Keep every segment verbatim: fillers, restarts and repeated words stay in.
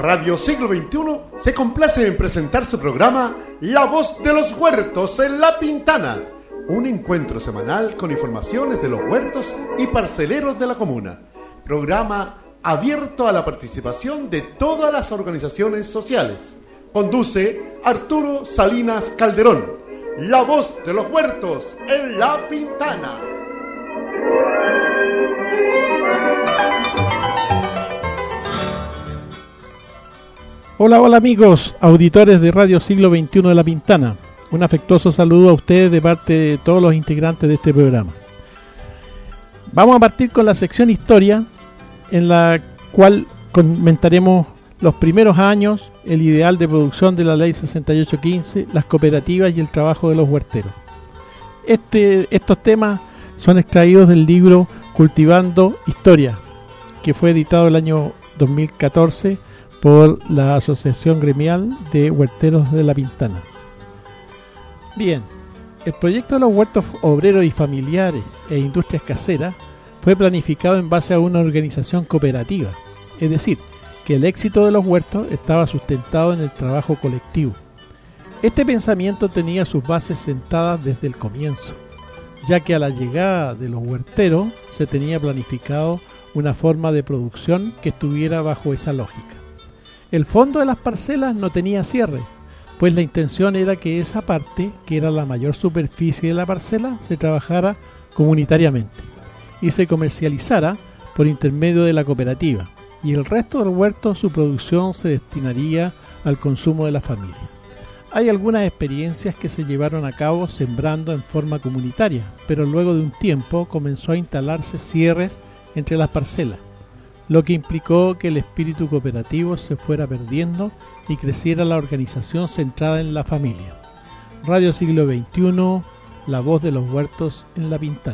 Radio Siglo veintiuno se complace en presentar su programa La Voz de los Huertos en La Pintana, un encuentro semanal con informaciones de los huertos y parceleros de la comuna. Programa abierto a la participación de todas las organizaciones sociales. Conduce Arturo Salinas Calderón. La Voz de los Huertos en La Pintana. Hola, hola amigos, auditores de Radio Siglo veintiuno de La Pintana. Un afectuoso saludo a ustedes de parte de todos los integrantes de este programa. Vamos a partir con la sección Historia, en la cual comentaremos los primeros años, el ideal de producción de la Ley sesenta y ocho quince, las cooperativas y el trabajo de los huerteros. Este, estos temas son extraídos del libro Cultivando Historia, que fue editado el año dos mil catorce por la Asociación Gremial de Huerteros de La Pintana. Bien, el proyecto de los huertos obreros y familiares e industrias caseras fue planificado en base a una organización cooperativa, es decir, que el éxito de los huertos estaba sustentado en el trabajo colectivo. Este pensamiento tenía sus bases sentadas desde el comienzo, ya que a la llegada de los huerteros se tenía planificado una forma de producción que estuviera bajo esa lógica. El fondo de las parcelas no tenía cierre, pues la intención era que esa parte, que era la mayor superficie de la parcela, se trabajara comunitariamente y se comercializara por intermedio de la cooperativa, y el resto del huerto, su producción se destinaría al consumo de la familia. Hay algunas experiencias que se llevaron a cabo sembrando en forma comunitaria, pero luego de un tiempo comenzó a instalarse cierres entre las parcelas, lo que implicó que el espíritu cooperativo se fuera perdiendo y creciera la organización centrada en la familia. Radio Siglo veintiuno, la voz de los huertos en La Pintana.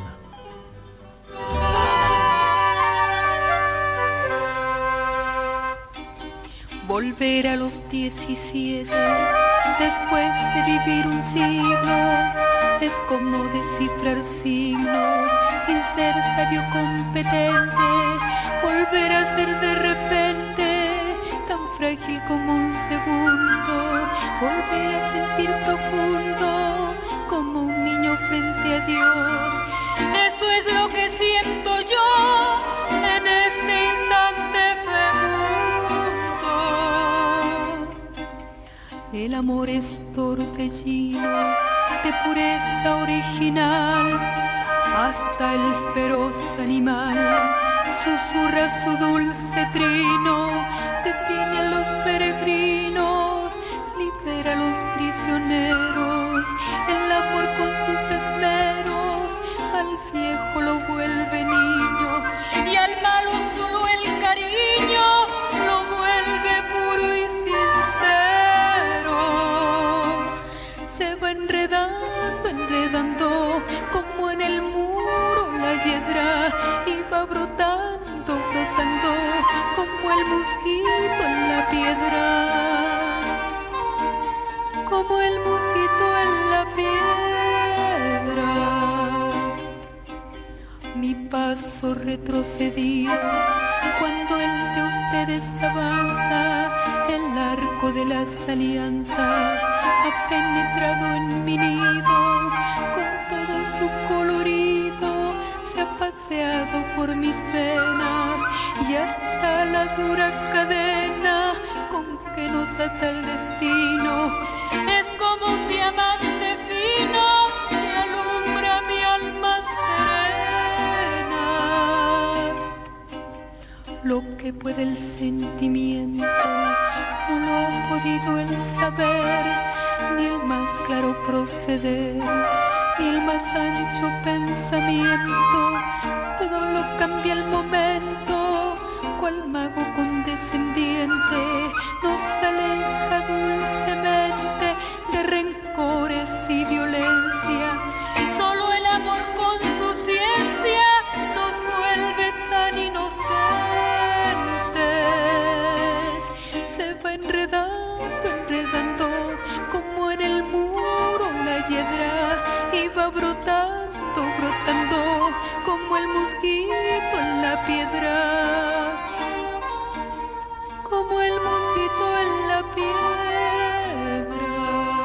Volver a los diecisiete, después de vivir un siglo, es como descifrar signos sin ser sabio competente. Volver a ser de repente tan frágil como un segundo. Volver a sentir profundo como un niño frente a Dios. Eso es lo que siento yo en este instante fecundo. El amor es torbellino de pureza original, hasta el feroz animal susurra su dulce trino, detiene a los peregrinos, libera a los prisioneros, el amor con sus esmeros, al viejo lo vuelve niño, y al malo solo el cariño lo vuelve puro y sincero. Se va enredando, enredando, como en el muro la hiedra, y va brotando, brotando, como el mosquito en la piedra, como el mosquito en la piedra. Mi paso retrocedido cuando el de ustedes avanza, el arco de las alianzas ha penetrado en mi nido, con todo su colorido se ha paseado por mis venas, y hasta la dura cadena con que nos ata el destino es como un diamante fino que alumbra mi alma serena. Lo que puede el sentimiento no lo ha podido el saber, ni el más claro proceder, ni el más ancho pensamiento. Todo lo cambia el momento, cual mago condescendiente nos aleja dulcemente de rencores y violencia. Solo el amor con su ciencia nos vuelve tan inocentes. Se va enredando, enredando, como en el muro la hiedra, y va brotando, brotando, como el mosquito en la piedra, como el mosquito piedra.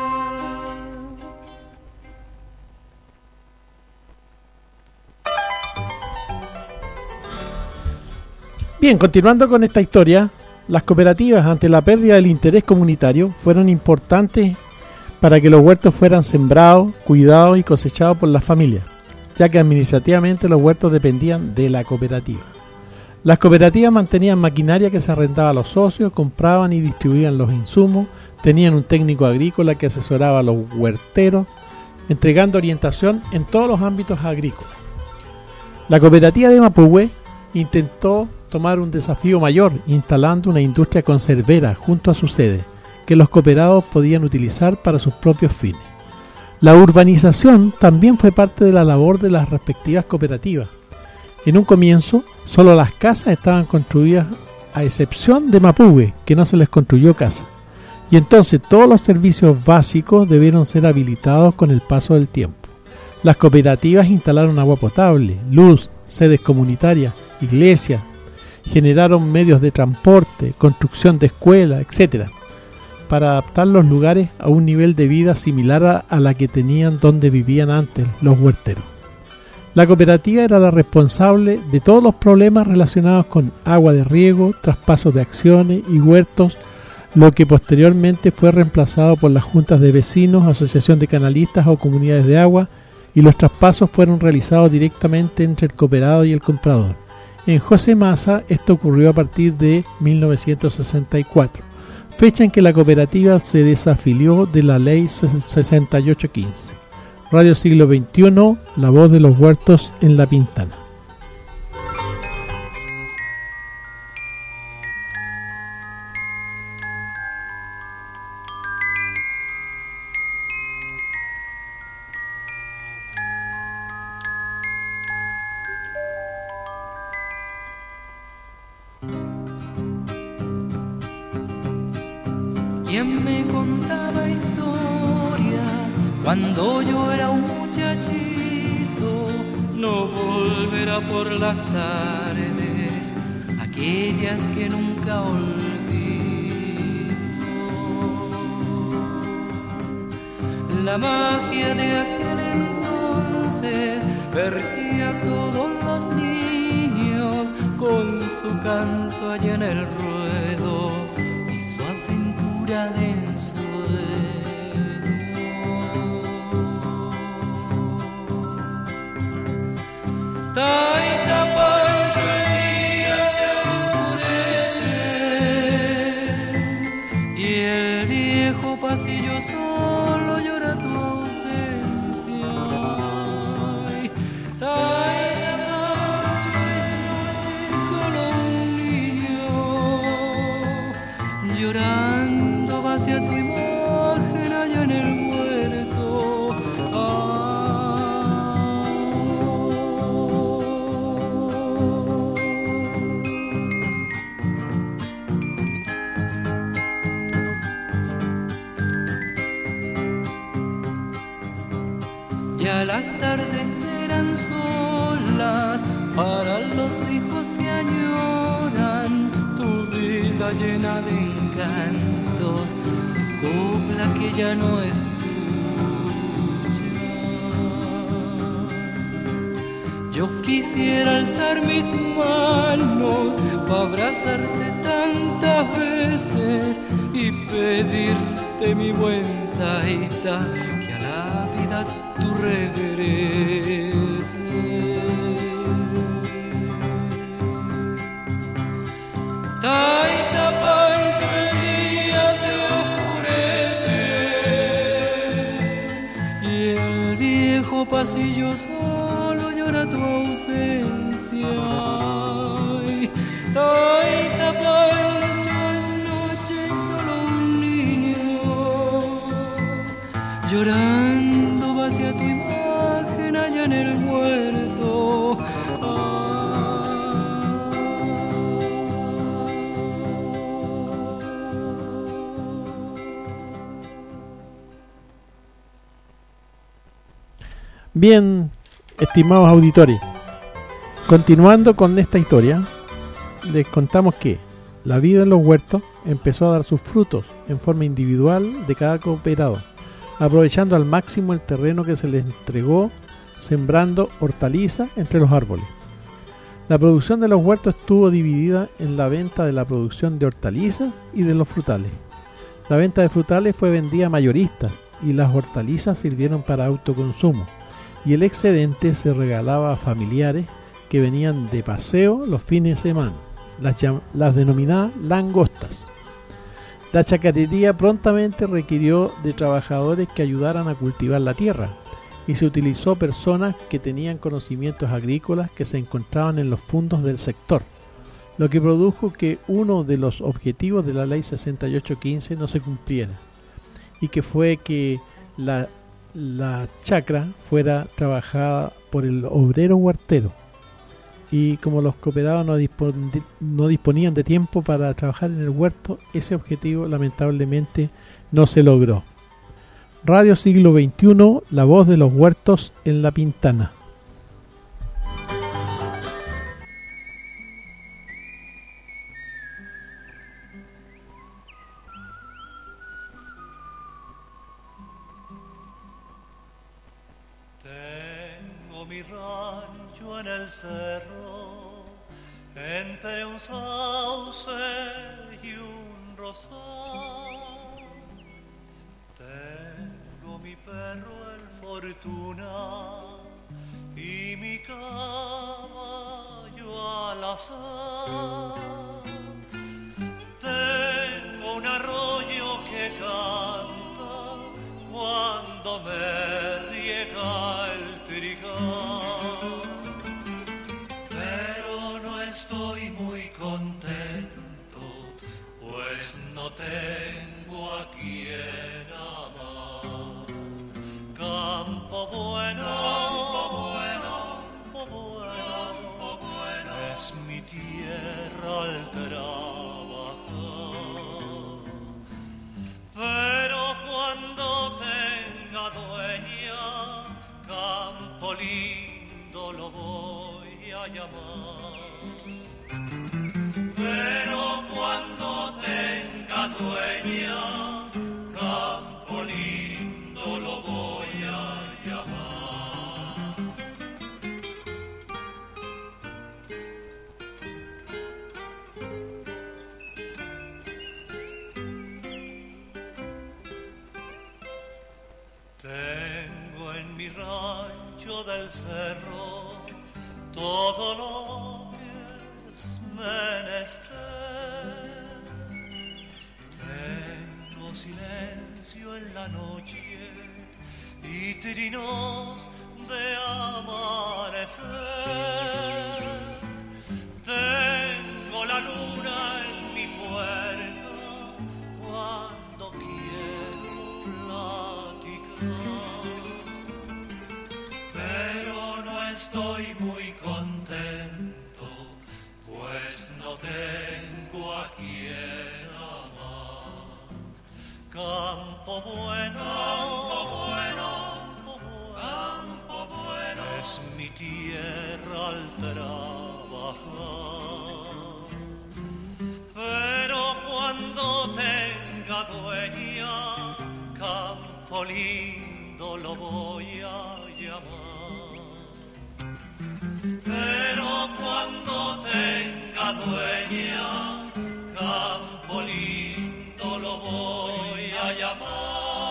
Bien, continuando con esta historia, las cooperativas, ante la pérdida del interés comunitario, fueron importantes para que los huertos fueran sembrados, cuidados y cosechados por las familias, ya que administrativamente los huertos dependían de la cooperativa. Las cooperativas mantenían maquinaria que se arrendaba a los socios, compraban y distribuían los insumos, tenían un técnico agrícola que asesoraba a los huerteros, entregando orientación en todos los ámbitos agrícolas. La cooperativa de Mapuhue intentó tomar un desafío mayor, instalando una industria conservera junto a su sede, que los cooperados podían utilizar para sus propios fines. La urbanización también fue parte de la labor de las respectivas cooperativas. En un comienzo, solo las casas estaban construidas, a excepción de Mapuhue, que no se les construyó casa. Y entonces todos los servicios básicos debieron ser habilitados con el paso del tiempo. Las cooperativas instalaron agua potable, luz, sedes comunitarias, iglesias, generaron medios de transporte, construcción de escuelas, etcétera, para adaptar los lugares a un nivel de vida similar a, a la que tenían donde vivían antes los huerteros. La cooperativa era la responsable de todos los problemas relacionados con agua de riego, traspasos de acciones y huertos, lo que posteriormente fue reemplazado por las juntas de vecinos, asociación de canalistas o comunidades de agua, y los traspasos fueron realizados directamente entre el cooperado y el comprador. En José Massa esto ocurrió a partir de mil novecientos sesenta y cuatro, fecha en que la cooperativa se desafilió de la ley sesenta y ocho quince. Radio Siglo veintiuno, la voz de los huertos en La Pintana. ¿Quién me contaba historias cuando yo era un muchachito? No volverá por las tardes, aquellas que nunca olvido. La magia de aquel entonces vertía a todos los niños con su canto allá en el ruedo de ensueño. Taita Pancho, el día se oscurece y el viejo pasillo solo llora tu ausencia. Ay, Taita Pancho, solo un niño llorando hacia tu imagen allá en el huerto. Ah. Ya las tardes eran solas para los hijos que añoran tu vida llena de encantos, copla que ya no escucha. Yo quisiera alzar mis manos para abrazarte tantas veces y pedirte, mi buen Taita, que a la vida tú regreses. Taita Pancho, el día se oscurece y el viejo pasillo solo llora tu ausencia. Ay, Taita Pancho, es noche y solo un niño llorando va hacia tu imagen allá en el huerto. Bien, estimados auditores, continuando con esta historia, les contamos que la vida en los huertos empezó a dar sus frutos en forma individual de cada cooperador, aprovechando al máximo el terreno que se les entregó, sembrando hortalizas entre los árboles. La producción de los huertos estuvo dividida en la venta de la producción de hortalizas y de los frutales. La venta de frutales fue vendida a mayoristas y las hortalizas sirvieron para autoconsumo, y el excedente se regalaba a familiares que venían de paseo los fines de semana, las, las denominadas langostas. La chacarería prontamente requirió de trabajadores que ayudaran a cultivar la tierra, y se utilizó personas que tenían conocimientos agrícolas que se encontraban en los fondos del sector, lo que produjo que uno de los objetivos de la ley sesenta y ocho quince no se cumpliera, y que fue que la, la chacra fuera trabajada por el obrero huertero, y como los cooperados no, dispon, no disponían de tiempo para trabajar en el huerto, ese objetivo lamentablemente no se logró. Radio Siglo veintiuno, la voz de los huertos en La Pintana. Tengo mi rancho en el cerro, entre un sauce y un rosal. Mi perro el Fortuna y mi caballo al azar. Tengo un arroyo que canta cuando me riega el trigal, pero no estoy muy contento, pues no tengo a quien amar. Campo bueno, campo bueno, campo bueno, campo bueno, es mi tierra al trabajar. Pero cuando tenga dueña, campo lindo lo voy a llamar. Pero cuando tenga dueña, campo lindo lo voy a llamar. Tengo en mi rancho del cerro todo lo que es menester. Tengo silencio en la noche y trinos de amanecer. Tengo la luna en mi puerta cuando quiero platicar, pero no estoy muy contento, pues no tengo a quien amar. Campo bueno, campo bueno, campo bueno, es mi tierra al trabajar. Pero cuando tenga dueña, campo lindo lo voy a llamar. Pero cuando tenga dueña, campo lindo lo voy a llamar.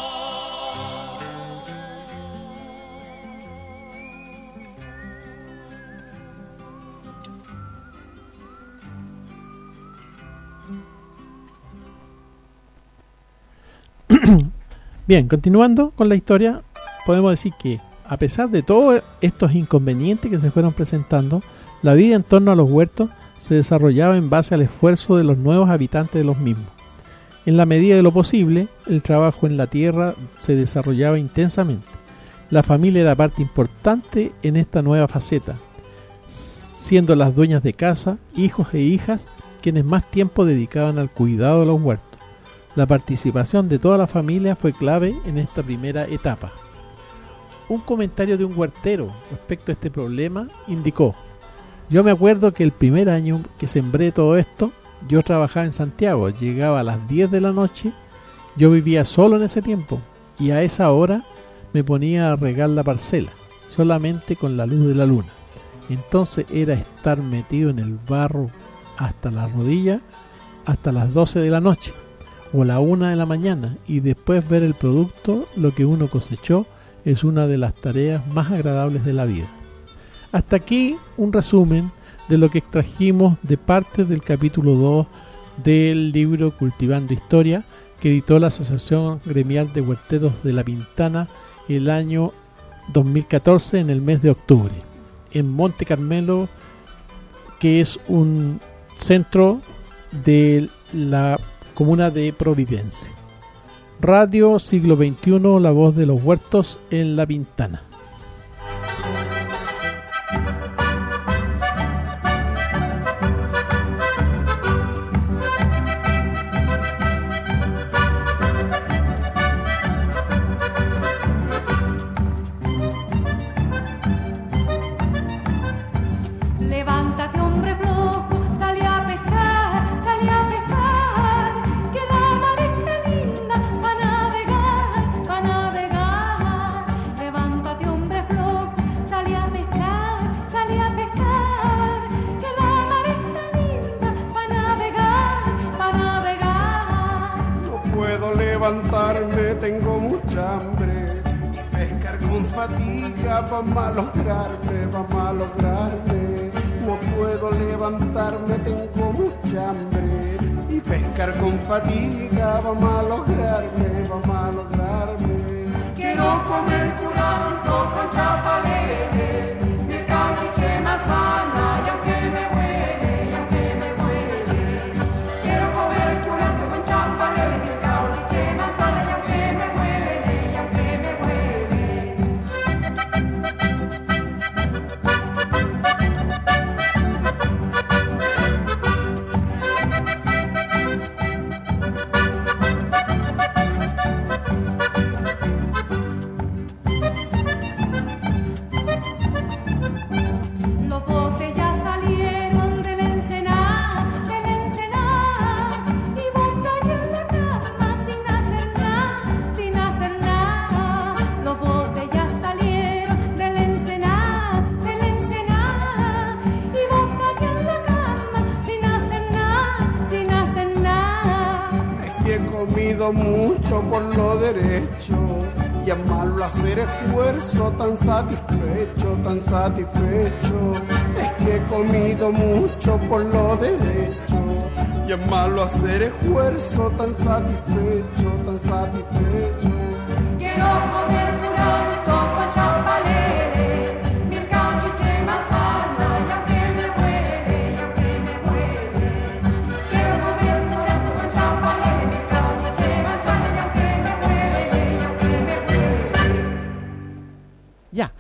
Bien, continuando con la historia, podemos decir que a pesar de todos estos inconvenientes que se fueron presentando, la vida en torno a los huertos se desarrollaba en base al esfuerzo de los nuevos habitantes de los mismos. En la medida de lo posible, el trabajo en la tierra se desarrollaba intensamente. La familia era parte importante en esta nueva faceta, siendo las dueñas de casa, hijos e hijas, quienes más tiempo dedicaban al cuidado de los huertos. La participación de toda la familia fue clave en esta primera etapa. Un comentario de un huertero respecto a este problema indicó: yo me acuerdo que el primer año que sembré todo esto, yo trabajaba en Santiago, llegaba a las diez de la noche, yo vivía solo en ese tiempo y a esa hora me ponía a regar la parcela, solamente con la luz de la luna. Entonces era estar metido en el barro hasta la rodilla, hasta las doce de la noche o la una de la mañana, y después ver el producto, lo que uno cosechó, es una de las tareas más agradables de la vida. Hasta aquí un resumen de lo que extrajimos de parte del capítulo dos del libro Cultivando Historia, que editó la Asociación Gremial de Huerteros de La Pintana el año dos mil catorce, en el mes de octubre, en Monte Carmelo, que es un centro de la comuna de Providencia. Radio Siglo veintiuno, la voz de los huertos en La Pintana. Levántate, hombre flojo, salí a pescar, salí a pescar, que la mar está linda pa' navegar, pa' navegar. Levántate, hombre flojo, salí a pescar, salí a pescar, que la mar está linda pa' navegar, pa' navegar. No puedo levantarme, tengo mucha hambre, y pescar con fatiga va a malograrme, va a malograrme. No puedo levantarme, tengo mucha hambre, y pescar con fatiga va a malograrme, va a malograrme. Quiero comer curanto con chapalele, mi cauchiche manzana, y aunque me huele, y aunque me huele. Quiero comer curanto con chapalele, mi cauchiche manzana, y aunque me huele, y aunque me huele. Los botes ya salieron del encenar, del encenar, y vos cayó en la cama sin hacer nada, sin hacer nada. Los botes ya salieron del encenar, del encenar, y vos cayó en la cama sin hacer nada, sin hacer nada. Es que he comido mucho por lo derecho, y es malo hacer esfuerzo tan satisfecho, tan satisfecho. Es que he comido mucho por lo derecho, y es malo hacer esfuerzo tan satisfecho, tan satisfecho. Quiero comer curanto con chapalele, mi cauchiche manzana, y aunque me huele, y aunque me huele. Quiero comer curanto con chapalele, mi cauchiche manzana, y aunque me huele, y aunque me huele. Ya.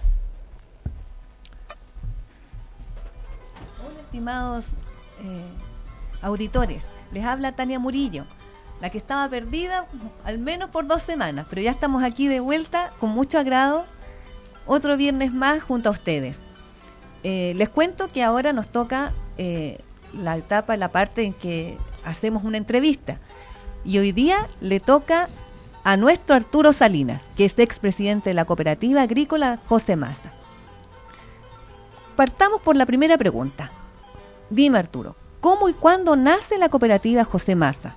Hola, estimados eh, auditores, les habla Tania Murillo, la que estaba perdida al menos por dos semanas, pero ya estamos aquí de vuelta con mucho agrado, otro viernes más junto a ustedes. Eh, les cuento que ahora nos toca eh, la etapa, la parte en que hacemos una entrevista, y hoy día le toca a nuestro Arturo Salinas, que es expresidente de la Cooperativa Agrícola José Massa. Partamos por la primera pregunta. Dime, Arturo, ¿cómo y cuándo nace la Cooperativa José Massa?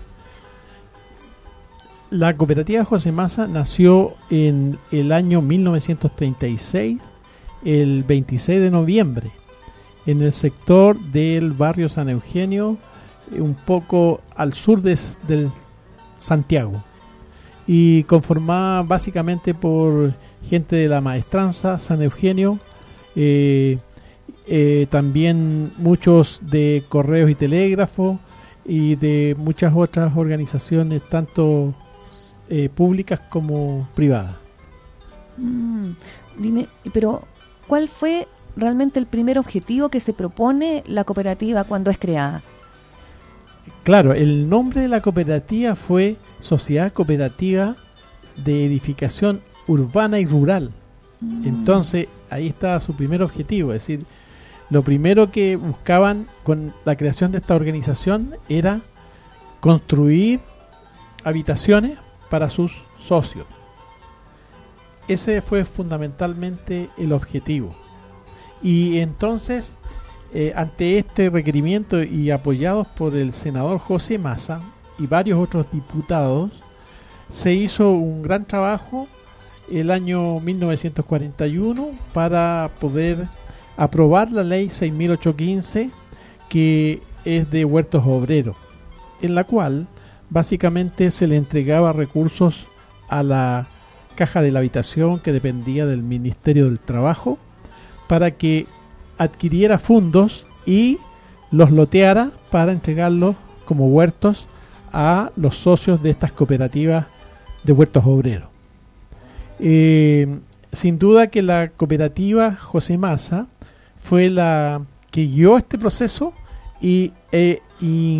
La Cooperativa José Massa nació en el año mil novecientos treinta y seis, el veintiséis de noviembre, en el sector del barrio San Eugenio, un poco al sur de, del Santiago, y conformada básicamente por gente de la Maestranza, San Eugenio, eh, eh, también muchos de correos y telégrafos, y de muchas otras organizaciones, tanto eh, públicas como privadas. Mm, dime, pero ¿cuál fue realmente el primer objetivo que se propone la cooperativa cuando es creada? Claro, el nombre de la cooperativa fue Sociedad Cooperativa de Edificación Urbana y Rural. Mm. Entonces, ahí estaba su primer objetivo, es decir, lo primero que buscaban con la creación de esta organización era construir habitaciones para sus socios. Ese fue fundamentalmente el objetivo. Y entonces, eh, ante este requerimiento y apoyados por el senador José Massa y varios otros diputados, se hizo un gran trabajo el año mil novecientos cuarenta y uno para poder aprobar la ley seis mil ochocientos quince, que es de huertos obreros, en la cual básicamente se le entregaba recursos a la Caja de la Habitación, que dependía del Ministerio del Trabajo, para que adquiriera fondos y los loteara para entregarlos como huertos a los socios de estas cooperativas de huertos obreros. Eh, sin duda que la cooperativa José Massa fue la que guió este proceso y, eh, y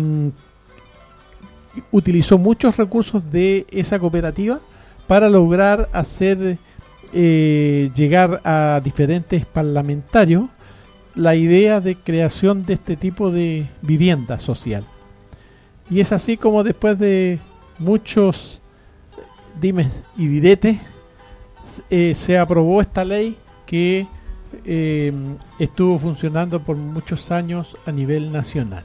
utilizó muchos recursos de esa cooperativa para lograr hacer eh, llegar a diferentes parlamentarios la idea de creación de este tipo de vivienda social. Y es así como después de muchos dimes y diretes eh, se aprobó esta ley que eh, estuvo funcionando por muchos años a nivel nacional.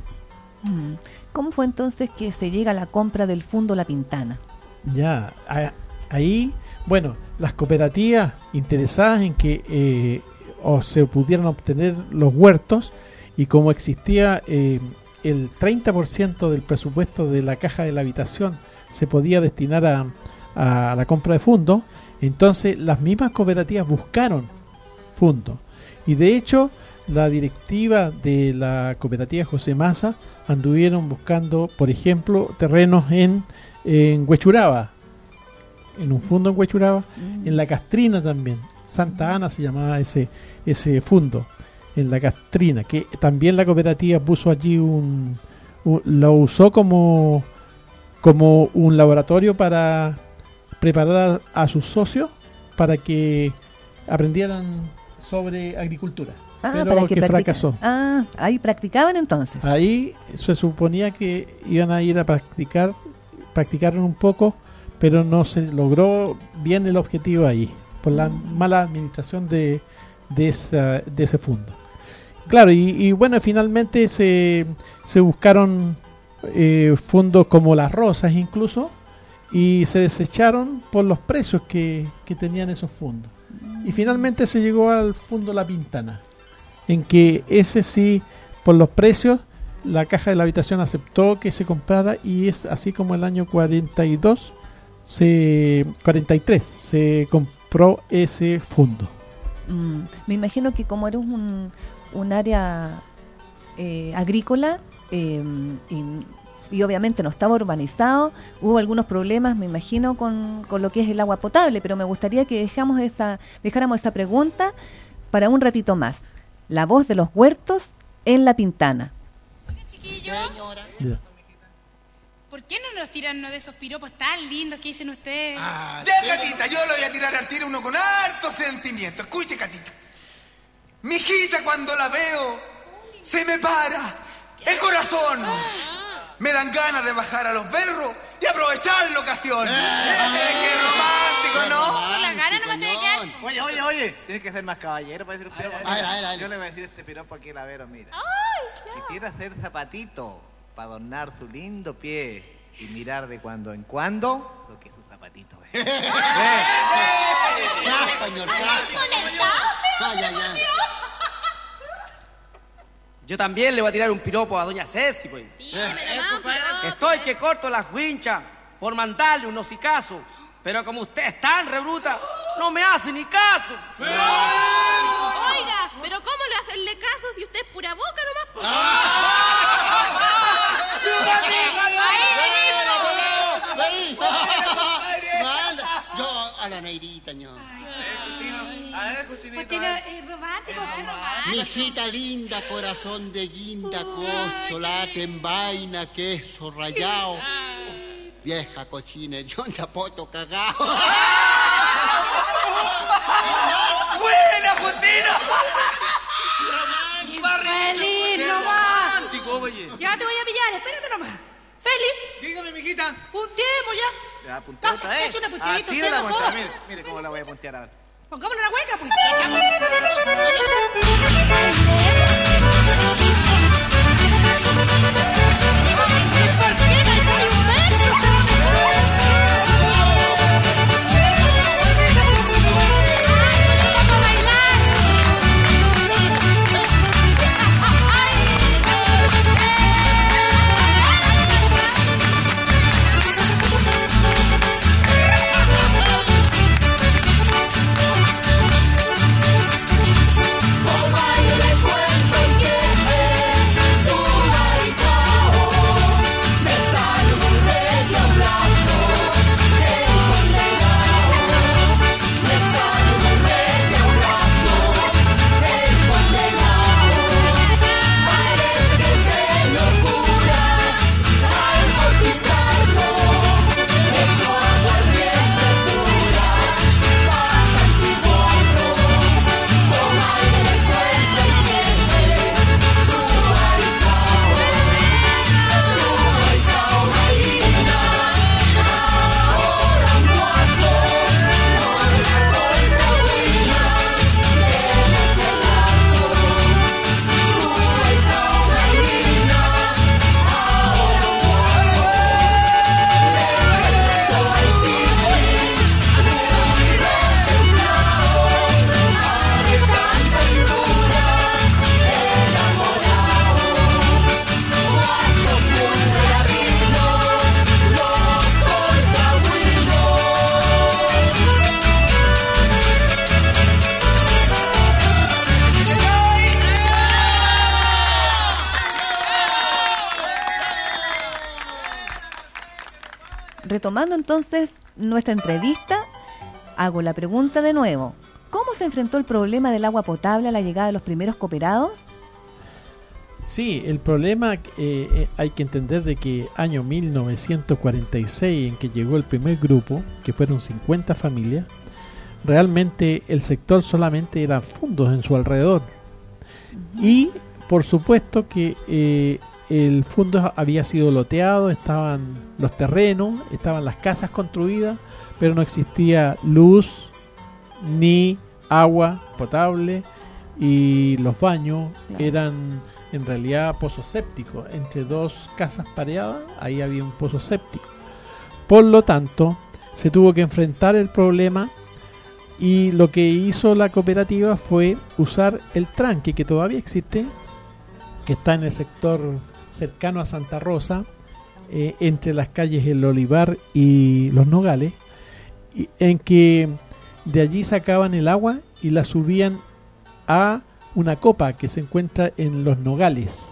¿Cómo fue entonces que se llega a la compra del Fundo La Pintana? Ya, a, ahí, bueno, las cooperativas interesadas en que eh, o se pudieran obtener los huertos, y como existía eh, el treinta por ciento del presupuesto de la Caja de la Habitación se podía destinar a, a la compra de fondos, entonces las mismas cooperativas buscaron fondos. Y de hecho, la directiva de la cooperativa José Massa anduvieron buscando, por ejemplo, terrenos en, en Huechuraba, en un fondo en Huechuraba, mm. en La Castrina también, Santa Ana se llamaba ese, ese fondo, en La Castrina, que también la cooperativa puso allí un, un lo usó como, como un laboratorio para preparar a, a sus socios para que aprendieran sobre agricultura. Ah, pero para que, que fracasó. Ah, ahí practicaban entonces. Ahí se suponía que iban a ir a practicar, practicaron un poco, pero no se logró bien el objetivo ahí, por la mala administración de, de, esa, de ese fondo. Claro, y, y bueno, finalmente se, se buscaron eh, fondos como las Rosas incluso, y se desecharon por los precios que, que tenían esos fondos. Y finalmente se llegó al Fondo La Pintana, en que ese sí, por los precios, la Caja de la Habitación aceptó que se comprara, y es así como el año cuarenta y dos, se, cuarenta y tres, se compró ese fondo. Mm, me imagino que como era un, un área eh, agrícola eh, y, y obviamente no estaba urbanizado, hubo algunos problemas, me imagino, con, con lo que es el agua potable, pero me gustaría que dejamos esa, dejáramos esa pregunta para un ratito más. La voz de los huertos en La Pintana. Oiga, chiquillo, Yeah. ¿por qué no nos tiran uno de esos piropos tan lindos que dicen ustedes? Ah, ya, Catita, yo le voy a tirar al tiro uno con harto sentimiento. Escuche, Catita. Mi hijita, cuando la veo, se me para el corazón. Me dan ganas de bajar a los berros y aprovechar la ocasión. Eh, ¡Qué romántico!, ¿no? Con las ganas nomás te de quedar. Oye, oye, oye, tienes que ser más caballero para decir un piropo. A ver, a ver, a ver. Yo le voy a decir este piropo aquí a la Vero, mira. Quisiera hacer zapatito para adornar su lindo pie y mirar de cuando en cuando lo que su zapatito es. Ya, señor, ya. Ya, ya, ya. Yo también le voy a tirar un piropo a doña Ceci, pues. Estoy que corto las winchas por mandarle un hocicazo, pero como usted es tan rebruta, no me hace ni caso. Oiga, pero ¿cómo le hacerle caso si usted es pura boca nomás? Po? Yo a la Neirita, ño. A ver, Justinito. Justina, es romántico, qué romántico. Mi hijita linda, corazón de guinda, corcholate en vaina, queso rallado. Vieja cochina, hedionda, poto cagao. ¡Buena, Justina! mijita. Punteemos ya. Ya, puntea otra vez. Es una Ah, punteadita, tira la usted, puntea. mejor. Mire, mire cómo la voy a puntear ahora. Pongámosle una hueca, pues. ¿Por qué no hay ni un verso? ¡Vamos a bailar! Retomando entonces nuestra entrevista, hago la pregunta de nuevo. ¿Cómo se enfrentó el problema del agua potable a la llegada de los primeros cooperados? Sí, el problema eh, eh, hay que entender de que año mil novecientos cuarenta y seis, en que llegó el primer grupo, que fueron cincuenta familias, realmente el sector solamente era fundos en su alrededor. Y por supuesto que eh, el fundo había sido loteado, estaban los terrenos, estaban las casas construidas, pero no existía luz ni agua potable, y los baños claro. eran en realidad pozos sépticos. Entre dos casas pareadas, ahí había un pozo séptico. Por lo tanto, se tuvo que enfrentar el problema, y lo que hizo la cooperativa fue usar el tranque que todavía existe, que está en el sector cercano a Santa Rosa, eh, entre las calles El Olivar y Los Nogales, y en que de allí sacaban el agua y la subían a una copa que se encuentra en Los Nogales,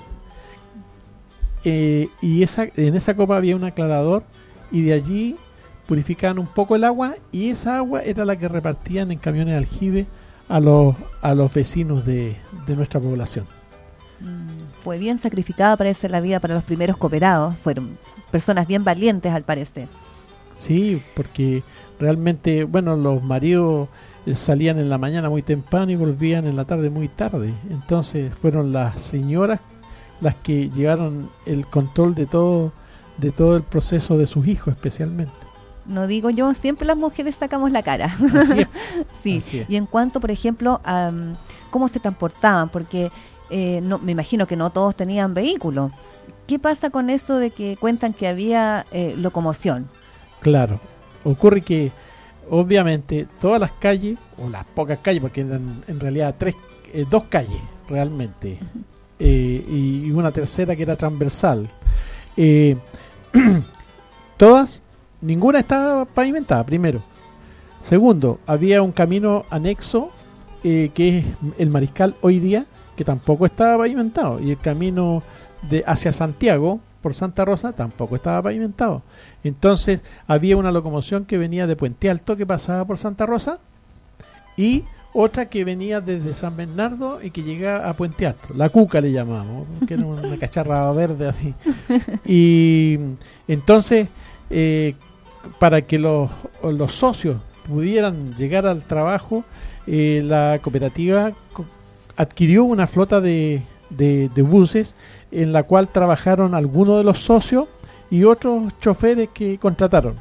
eh, y esa, en esa copa había un aclarador, y de allí purificaban un poco el agua, y esa agua era la que repartían en camiones de aljibe a los, a los vecinos de, de nuestra población. Fue bien sacrificada, parece, la vida para los primeros cooperados. Fueron personas bien valientes, al parecer. Sí, porque realmente, bueno, los maridos salían en la mañana muy temprano y volvían en la tarde muy tarde. Entonces fueron las señoras las que llevaron el control de todo, de todo el proceso de sus hijos, especialmente. No digo yo, siempre las mujeres sacamos la cara. Así es. Sí. Así es. Y en cuanto, por ejemplo, a um, cómo se transportaban, porque eh, no, me imagino que no todos tenían vehículo. ¿Qué pasa con eso de que cuentan que había eh, locomoción? Claro, ocurre que obviamente todas las calles, o las pocas calles, porque eran en realidad tres, eh, dos calles realmente, uh-huh. eh, y, y una tercera que era transversal, eh, todas, ninguna estaba pavimentada, primero. Segundo, había un camino anexo, eh, que es el Mariscal hoy día, que tampoco estaba pavimentado, y el camino de hacia Santiago por Santa Rosa tampoco estaba pavimentado. Entonces había una locomoción que venía de Puente Alto, que pasaba por Santa Rosa, y otra que venía desde San Bernardo y que llegaba a Puente Alto, la Cuca le llamamos, que era una cacharra verde así. Y entonces eh, para que los, los socios pudieran llegar al trabajo, eh, la cooperativa adquirió una flota de, de, de buses, en la cual trabajaron algunos de los socios y otros choferes que contrataron.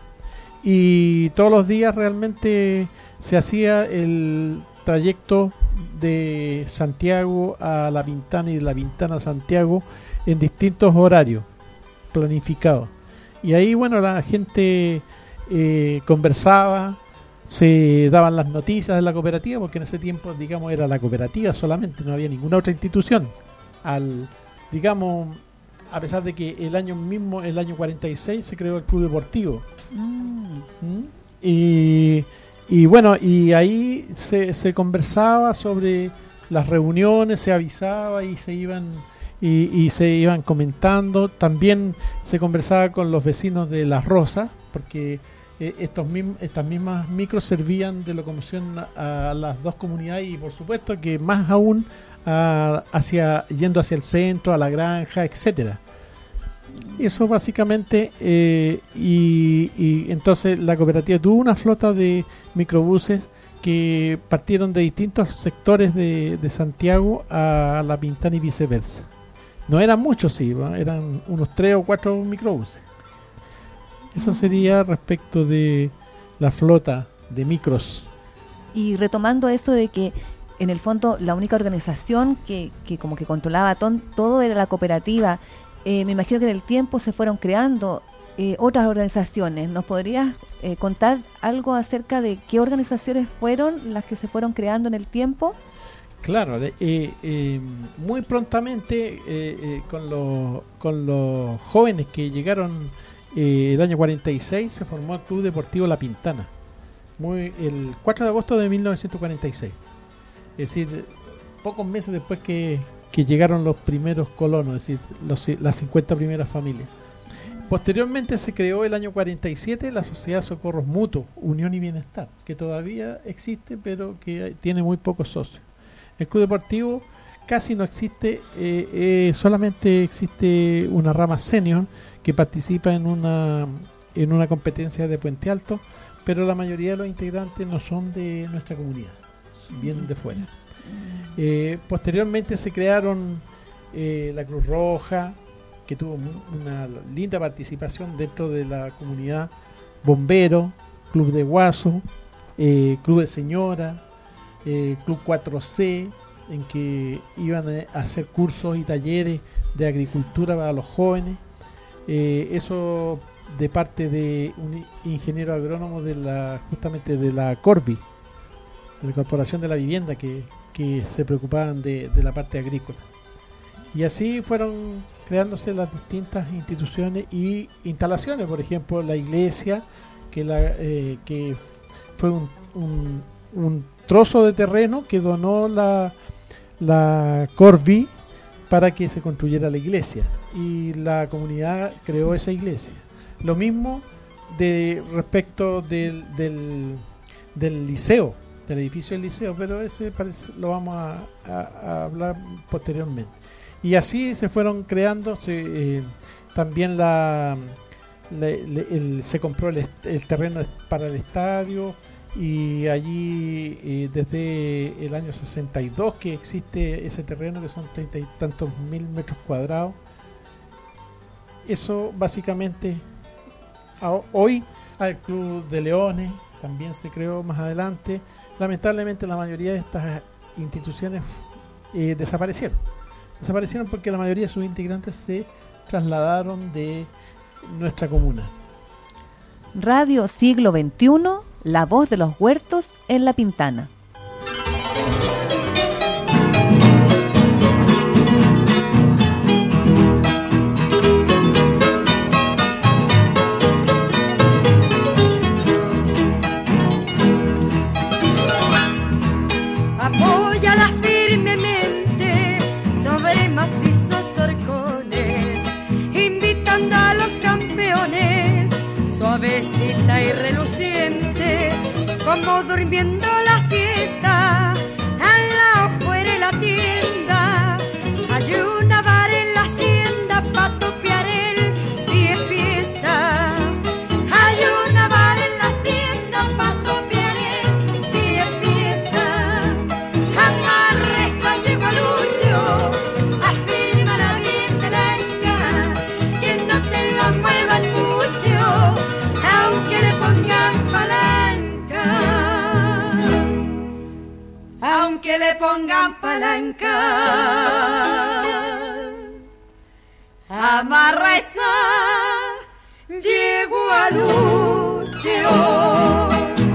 Y todos los días realmente se hacía el trayecto de Santiago a La Pintana y de La Pintana a Santiago en distintos horarios planificados. Y ahí, bueno, la gente eh, conversaba, se daban las noticias de la cooperativa, porque en ese tiempo, digamos, era la cooperativa solamente, no había ninguna otra institución. Al, digamos, a pesar de que el año mismo, el año cuarenta y seis, se creó el Club Deportivo. Mm. ¿Mm? Y, y bueno, y ahí se, se conversaba sobre las reuniones, se avisaba y se iban y, y se iban comentando. También se conversaba con los vecinos de Las Rosas, porque eh, estos mismos, estas mismas micros servían de locomoción a, a las dos comunidades, y por supuesto que más aún a, hacia yendo hacia el centro, a la granja, etcétera. Eso básicamente, eh, y, y entonces la cooperativa tuvo una flota de microbuses que partieron de distintos sectores de, de Santiago a La Pintana y viceversa. No eran muchos, sí, ¿va? Eran unos tres o cuatro microbuses. Eso sería respecto de la flota de micros. Y retomando eso de que en el fondo la única organización que, que como que controlaba ton, todo era la cooperativa. Eh, me imagino que en el tiempo se fueron creando eh, otras organizaciones. ¿Nos podrías eh, contar algo acerca de qué organizaciones fueron las que se fueron creando en el tiempo? Claro, de, eh, eh, muy prontamente eh, eh, con, los, con los jóvenes que llegaron eh, el año cuarenta y seis, se formó el Club Deportivo La Pintana, muy, el cuatro de agosto de mil novecientos cuarenta y seis. Es decir, pocos meses después que que llegaron los primeros colonos, es decir, los, las cincuenta primeras familias. Posteriormente se creó el año cuarenta y siete la Sociedad Socorros Mutuos, Unión y Bienestar, que todavía existe, pero que tiene muy pocos socios. El Club Deportivo casi no existe, eh, eh, solamente existe una rama senior que participa en una, en una competencia de Puente Alto, pero la mayoría de los integrantes no son de nuestra comunidad, vienen de fuera. Eh, posteriormente se crearon eh, la Cruz Roja, que tuvo una linda participación dentro de la comunidad, Bombero, Club de Guaso, eh, Club de Señora, eh, Club cuatro C, en que iban a hacer cursos y talleres de agricultura para los jóvenes. Eh, eso de parte de un ingeniero agrónomo de la justamente de la Corvi, de la Corporación de la Vivienda, que que se preocupaban de, de la parte agrícola. Y así fueron creándose las distintas instituciones y instalaciones, por ejemplo la iglesia, que, la, eh, que fue un, un, un trozo de terreno que donó la, la Corvi para que se construyera la iglesia, y la comunidad creó esa iglesia. Lo mismo de respecto del, del, del liceo, del edificio del liceo, pero ese parece, lo vamos a, a, a hablar posteriormente. Y así se fueron creando, se, eh, también la, la el, el, se compró el, el terreno para el estadio, y allí eh, desde el año sesenta y dos que existe ese terreno, que son treinta y tantos mil metros cuadrados. Eso básicamente, a, hoy al Club de Leones también se creó más adelante. Lamentablemente la mayoría de estas instituciones eh, desaparecieron. Desaparecieron porque la mayoría de sus integrantes se trasladaron de nuestra comuna. Radio Siglo veintiuno, la voz de los huertos en La Pintana. Suavecita y reluciente, como durmiendo la siesta, al lado fuera de la tienda, hay una bar en la hacienda pa' topear el pie fiesta. Hay una bar en la hacienda pa' topear el pie fiesta. Amarre esa yegualucho, afirma la bien blanca, que no te la muevan aunque le pongan palanca. Amarra esa yegua Lucho.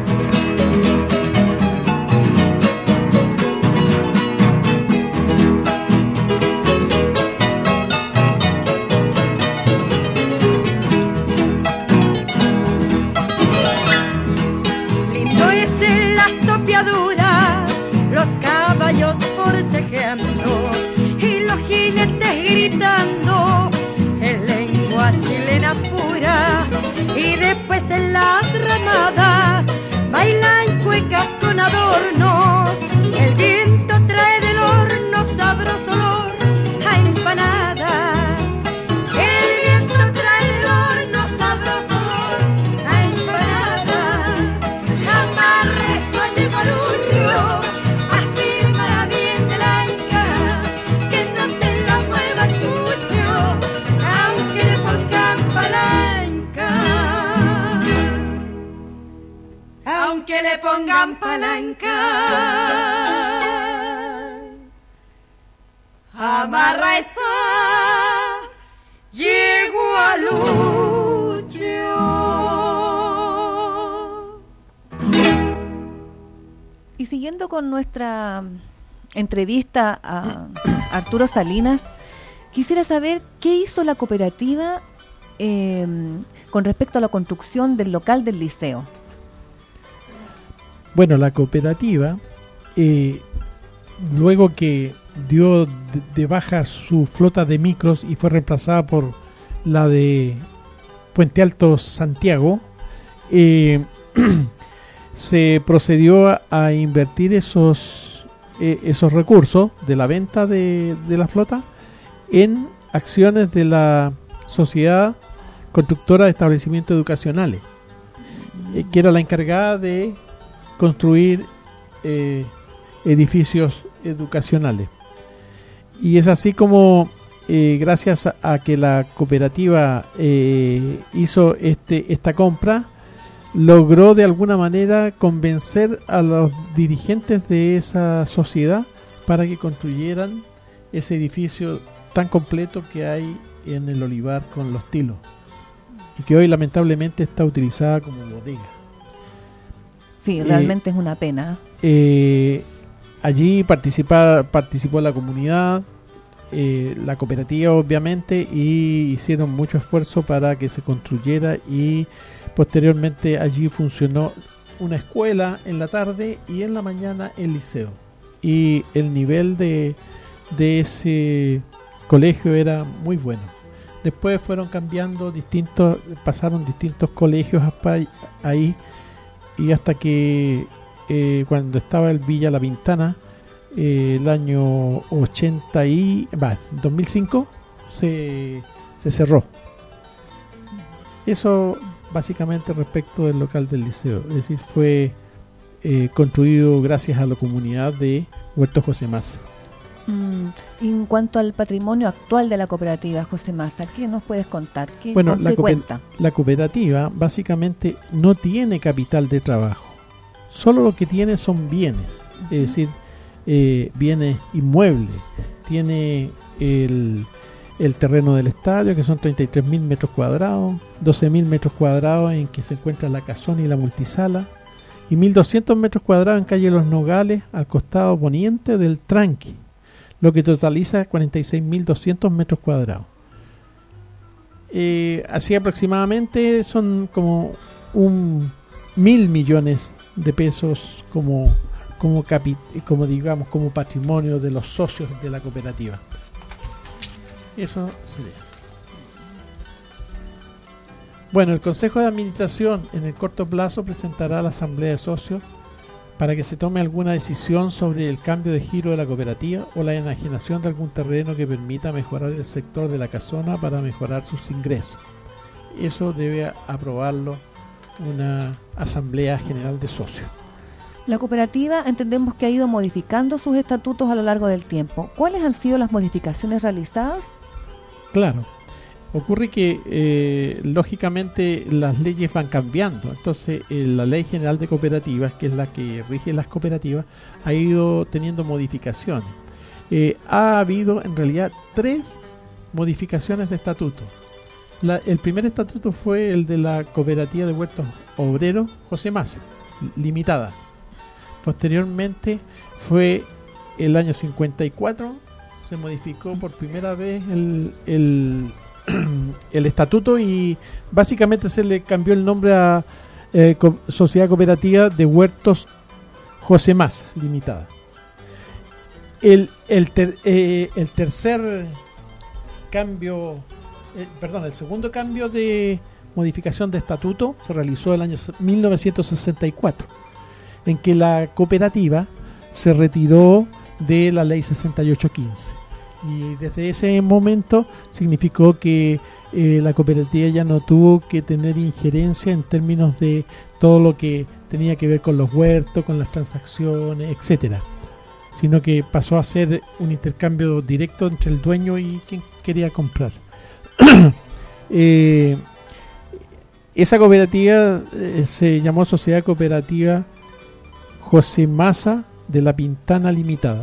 Los caballos forcejeando y los jinetes gritando en lengua chilena pura, y después en las ramadas bailan cuecas con adornos. El viento trae del horno sabroso olor a empanadas. El viento trae del horno sabroso olor a empanadas. Amarre su yegualucho, afírmala bien de la anca, que no te la muevas mucho, aunque le pongan palanca. Aunque le pongan palanca. Amarra esa yegualucho. Y siguiendo con nuestra entrevista a Arturo Salinas, quisiera saber qué hizo la cooperativa eh, con respecto a la construcción del local del liceo. Bueno, la cooperativa, eh, luego que dio de, de baja su flota de micros y fue reemplazada por la de Puente Alto Santiago, eh, se procedió a, a invertir esos eh, esos recursos de la venta de, de la flota en acciones de la Sociedad Constructora de Establecimientos Educacionales, eh, que era la encargada de construir eh, edificios educacionales. Y es así como eh, gracias a, a que la cooperativa eh, hizo este esta compra, logró de alguna manera convencer a los dirigentes de esa sociedad para que construyeran ese edificio tan completo que hay en el Olivar con los tilos, y que hoy lamentablemente está utilizada como bodega. Sí, realmente eh, es una pena. Eh, allí participa, participó la comunidad, eh, la cooperativa obviamente, y hicieron mucho esfuerzo para que se construyera, y posteriormente allí funcionó una escuela en la tarde y en la mañana el liceo. Y el nivel de, de ese colegio era muy bueno. Después fueron cambiando distintos, pasaron distintos colegios ahí, y hasta que eh, cuando estaba el Villa La Pintana, eh, el año ochenta y va, dos mil cinco se, se cerró. Eso básicamente respecto del local del liceo, es decir, fue eh, construido gracias a la comunidad de Huerto José Massa. Mm, en cuanto al patrimonio actual de la cooperativa, José Massa, ¿qué nos puedes contar? ¿Qué, bueno, ¿qué la, cuenta? la cooperativa básicamente no tiene capital de trabajo, solo lo que tiene son bienes, uh-huh. es decir, eh, bienes inmuebles. Tiene el, el terreno del estadio, que son treinta y tres mil metros cuadrados, doce mil metros cuadrados en que se encuentra la casona y la multisala, y mil doscientos metros cuadrados en calle Los Nogales, al costado poniente del Tranque, lo que totaliza cuarenta y seis mil doscientos metros cuadrados. Eh, así aproximadamente son como un mil millones de pesos como como capi, como digamos como patrimonio de los socios de la cooperativa. Eso sería. Bueno, el Consejo de Administración en el corto plazo presentará a la Asamblea de Socios para que se tome alguna decisión sobre el cambio de giro de la cooperativa o la enajenación de algún terreno que permita mejorar el sector de la casona para mejorar sus ingresos. Eso debe aprobarlo una Asamblea General de Socios. La cooperativa entendemos que ha ido modificando sus estatutos a lo largo del tiempo. ¿Cuáles han sido las modificaciones realizadas? Claro. Ocurre que eh, lógicamente las leyes van cambiando, entonces eh, la Ley General de Cooperativas, que es la que rige las cooperativas, ha ido teniendo modificaciones. Eh, ha habido en realidad tres modificaciones de estatuto. La, el primer estatuto fue el de la Cooperativa de Huertos Obreros José Massa, limitada. Posteriormente fue el año cincuenta y cuatro, se modificó por primera vez el... el el estatuto y básicamente se le cambió el nombre a eh, Co- Sociedad Cooperativa de Huertos José Massa Limitada. El, el, ter, eh, el tercer cambio, eh, perdón, el segundo cambio de modificación de estatuto se realizó el año mil novecientos sesenta y cuatro, en que la cooperativa se retiró de la ley sesenta y ocho quince. Y desde ese momento significó que eh, la cooperativa ya no tuvo que tener injerencia en términos de todo lo que tenía que ver con los huertos, con las transacciones, etcétera, sino que pasó a ser un intercambio directo entre el dueño y quien quería comprar. eh, esa cooperativa eh, se llamó Sociedad Cooperativa José Massa de la Pintana Limitada.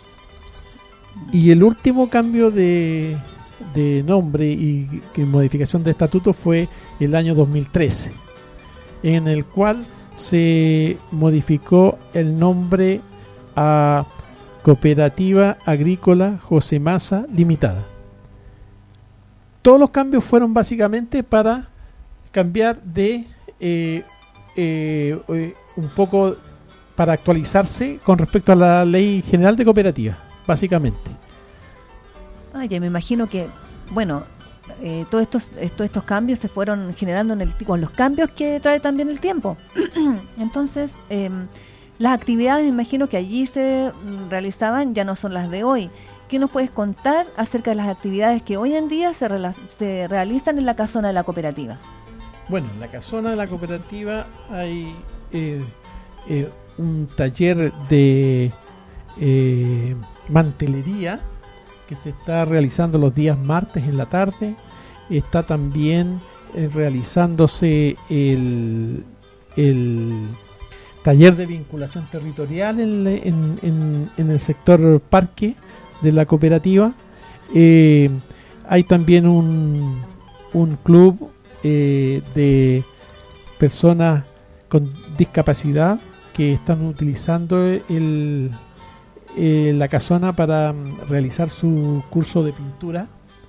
Y el último cambio de, de nombre y, y modificación de estatuto fue el año dos mil trece, en el cual se modificó el nombre a Cooperativa Agrícola José Massa Limitada. Todos los cambios fueron básicamente para cambiar de eh, eh, eh, un poco para actualizarse con respecto a la Ley General de Cooperativas, básicamente. Ah, ya me imagino que, bueno, eh, todos estos eh, todos estos cambios se fueron generando en el, con los cambios que trae también el tiempo. Entonces, eh, las actividades, me imagino que allí se mm, realizaban, ya no son las de hoy. ¿Qué nos puedes contar acerca de las actividades que hoy en día se, rela- se realizan en la casona de la cooperativa? Bueno, en la casona de la cooperativa hay eh, eh, un taller de eh, mantelería que se está realizando los días martes en la tarde. Está también eh, realizándose el, el taller de vinculación territorial en, en, en, en el sector parque de la cooperativa. Eh, hay también un, un club eh, de personas con discapacidad que están utilizando el Eh, la casona para um, realizar su curso de pintura.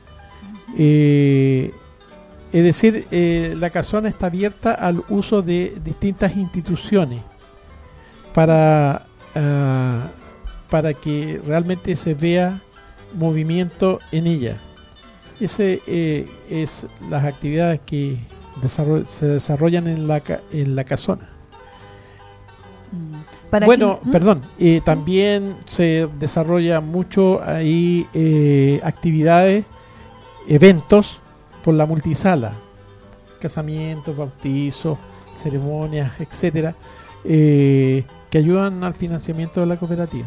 Eh, es decir, eh, la casona está abierta al uso de distintas instituciones para, uh, para que realmente se vea movimiento en ella. Ese eh, es las actividades que desarroll- se desarrollan en la, ca- en la casona. Para bueno, que, perdón, eh, también se desarrolla mucho ahí eh, actividades, eventos por la multisala, casamientos, bautizos, ceremonias, etcétera, eh, que ayudan al financiamiento de la cooperativa.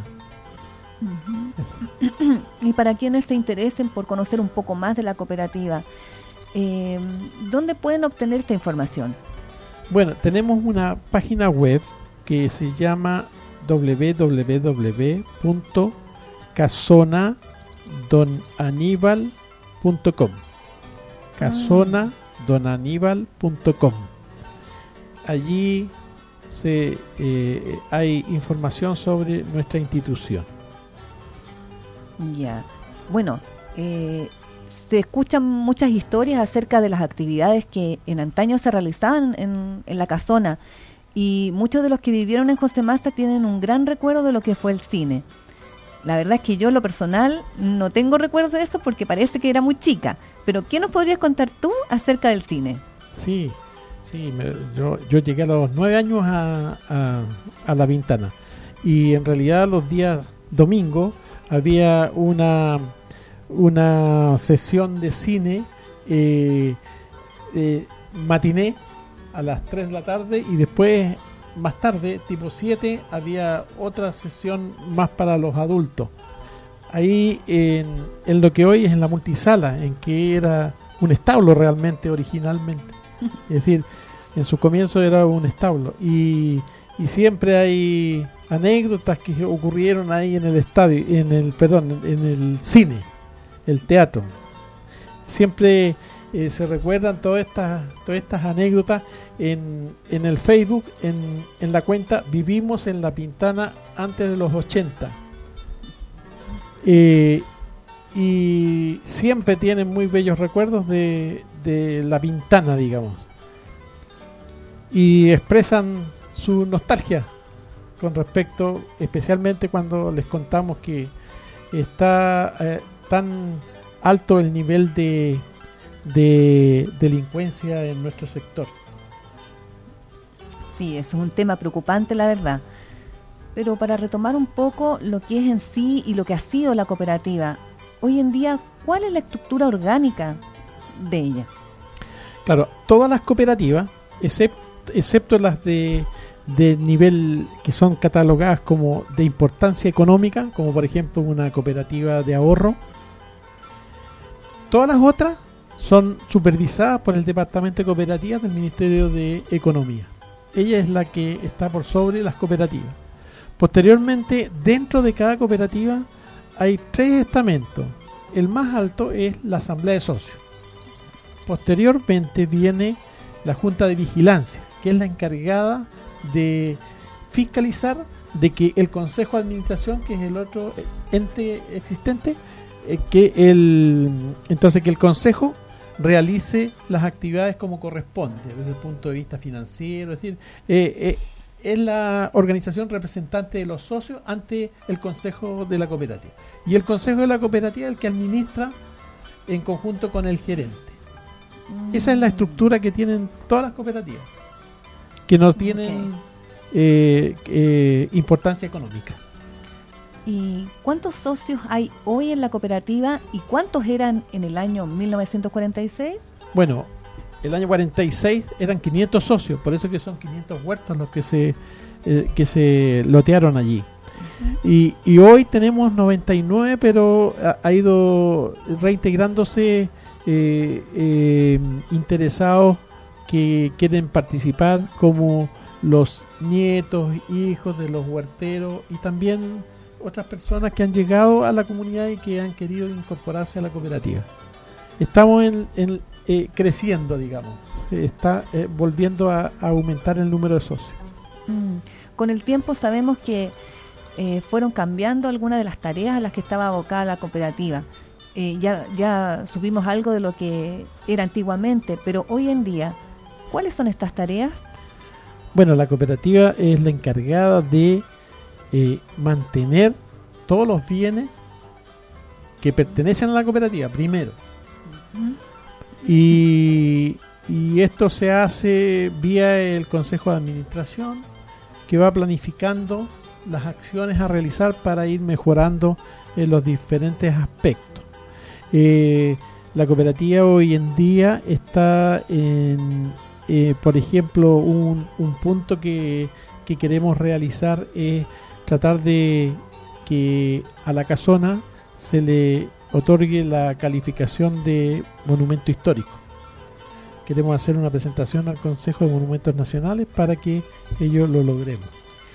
Uh-huh. Y para quienes se interesen por conocer un poco más de la cooperativa, eh, ¿dónde pueden obtener esta información? Bueno, tenemos una página web que se llama doble u doble u doble u punto casona don aníbal punto com casona don aníbal punto com. Allí se, eh, hay información sobre nuestra institución. Ya, bueno, eh, se escuchan muchas historias acerca de las actividades que en antaño se realizaban en, en la casona. Y muchos de los que vivieron en José Massa tienen un gran recuerdo de lo que fue el cine. La verdad es que yo, lo personal, no tengo recuerdos de eso porque parece que era muy chica. Pero, ¿qué nos podrías contar tú acerca del cine? Sí, sí, me, yo, yo llegué a los nueve años a, a, a La Pintana. Y en realidad los días domingos había una, una sesión de cine eh, eh, matiné a las tres de la tarde, y después más tarde, tipo siete, había otra sesión más para los adultos. Ahí en, en lo que hoy es en la multisala, en que era un establo realmente originalmente. Es decir, en su comienzo era un establo y, y siempre hay anécdotas que ocurrieron ahí en el estadio, en el perdón, en el cine, el teatro. Siempre eh, se recuerdan todas estas todas estas anécdotas en, en el Facebook, en, en la cuenta Vivimos en La Pintana antes de los ochenta. Eh, y siempre tienen muy bellos recuerdos de, de La Pintana, digamos, y expresan su nostalgia con respecto, especialmente cuando les contamos que está eh, tan alto el nivel de, de delincuencia en nuestro sector. Sí, eso es un tema preocupante, la verdad. Pero para retomar un poco lo que es en sí y lo que ha sido la cooperativa, hoy en día, ¿cuál es la estructura orgánica de ella? Claro, todas las cooperativas, excepto, excepto las de, de nivel que son catalogadas como de importancia económica, como por ejemplo una cooperativa de ahorro, todas las otras son supervisadas por el Departamento de Cooperativas del Ministerio de Economía. Ella es la que está por sobre las cooperativas. Posteriormente, dentro de cada cooperativa hay tres estamentos. El más alto es la Asamblea de Socios. Posteriormente viene la Junta de Vigilancia, que es la encargada de fiscalizar de que el Consejo de Administración, que es el otro ente existente, eh, que el entonces que el Consejo realice las actividades como corresponde desde el punto de vista financiero, es decir, eh, eh, es la organización representante de los socios ante el Consejo de la Cooperativa. Y el Consejo de la Cooperativa es el que administra en conjunto con el gerente. Mm. Esa es la estructura que tienen todas las cooperativas, que no tienen okay. eh, eh, importancia económica. ¿Y cuántos socios hay hoy en la cooperativa y cuántos eran en el año mil novecientos cuarenta y seis? Bueno, el año cuarenta y seis eran quinientos socios, por eso que son quinientos huertos los que se eh, que se lotearon allí. Uh-huh. Y, y hoy tenemos noventa y nueve, pero ha, ha ido reintegrándose eh, eh, interesados que quieren participar, como los nietos, hijos de los huerteros y también otras personas que han llegado a la comunidad y que han querido incorporarse a la cooperativa. Estamos en, en, eh, creciendo, digamos. Está eh, volviendo a, a aumentar el número de socios. Mm. Con el tiempo sabemos que eh, fueron cambiando algunas de las tareas a las que estaba abocada la cooperativa. Eh, ya, ya supimos algo de lo que era antiguamente, pero hoy en día, ¿cuáles son estas tareas? Bueno, la cooperativa es la encargada de Eh, mantener todos los bienes que pertenecen a la cooperativa primero. Uh-huh. y, y esto se hace vía el Consejo de Administración, que va planificando las acciones a realizar para ir mejorando en los diferentes aspectos. Eh, la cooperativa hoy en día está en, eh, por ejemplo, un, un punto que, que queremos realizar es tratar de que a la casona se le otorgue la calificación de monumento histórico. Queremos hacer una presentación al Consejo de Monumentos Nacionales para que ellos lo logremos.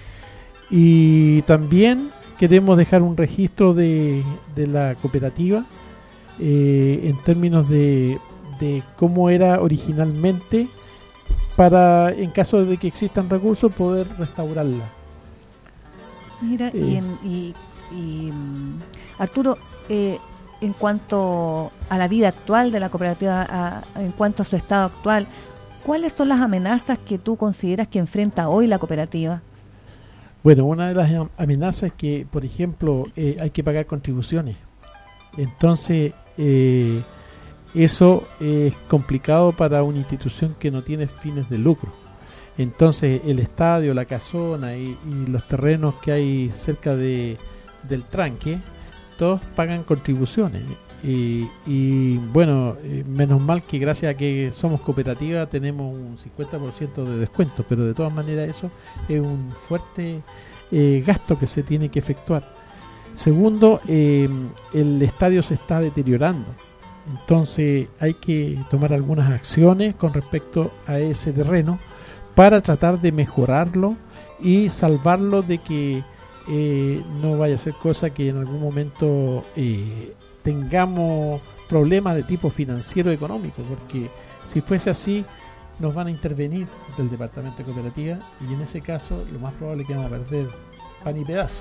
Y también queremos dejar un registro de, de la cooperativa eh, en términos de, de cómo era originalmente, para, en caso de que existan recursos, poder restaurarla. Mira, eh. y, en, y, y Arturo, eh, en cuanto a la vida actual de la cooperativa, a, en cuanto a su estado actual, ¿cuáles son las amenazas que tú consideras que enfrenta hoy la cooperativa? Bueno, una de las amenazas es que, por ejemplo, eh, hay que pagar contribuciones. Entonces, eh, eso es complicado para una institución que no tiene fines de lucro. Entonces el estadio, la casona y, y los terrenos que hay cerca de, del tranque, todos pagan contribuciones. Y, y bueno, eh, menos mal que gracias a que somos cooperativa tenemos un cincuenta por ciento de descuento, pero de todas maneras eso es un fuerte eh, gasto que se tiene que efectuar. Segundo, eh, el estadio se está deteriorando. Entonces hay que tomar algunas acciones con respecto a ese terreno para tratar de mejorarlo y salvarlo de que eh, no vaya a ser cosa que en algún momento eh, tengamos problemas de tipo financiero económico, porque si fuese así nos van a intervenir del departamento de cooperativa y en ese caso lo más probable es que vamos a perder pan y pedazo.